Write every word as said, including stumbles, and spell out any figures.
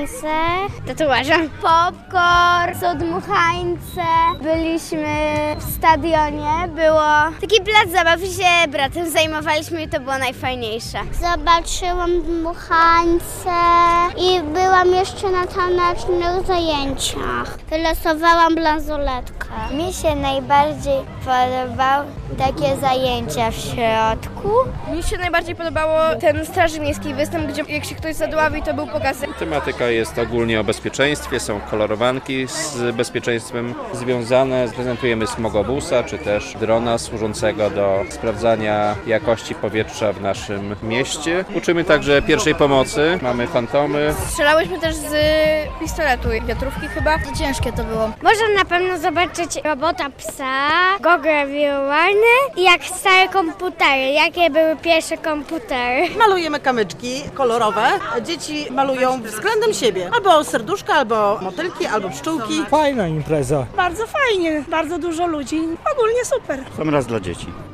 tańce, tatuaże, popcorn, są dmuchańce. Byliśmy w stadionie, było taki plac zabaw i się bratem zajmowaliśmy i to było najfajniejsze. Zobaczyłam dmuchańce i byłam jeszcze na tanecznych zajęciach. Wylosowałam bransoletkę. Mi się najbardziej podobały takie zajęcia w środku. Mi się najbardziej podobało ten straży miejskiej występ, gdzie jak się ktoś zadławi, to był pokaz. Tematyka jest ogólnie o bezpieczeństwie, są kolorowanki z bezpieczeństwem związane. Prezentujemy smogobusa, czy też drona służącego do sprawdzania jakości powietrza w naszym mieście. Uczymy także pierwszej pomocy, mamy fantomy. Strzelałyśmy też z pistoletu i wiatrówki chyba. To ciężkie to było. Można na pewno zobaczyć robota psa, gogle wirtualne i jak stare komputery, jakie były pierwsze komputery. Malujemy kamyczki kolorowe. Dzieci malują względem siebie. Albo serduszka, albo motylki, albo pszczółki. Fajna impreza. Bardzo fajnie, bardzo dużo ludzi, ogólnie super. Sam raz dla dzieci.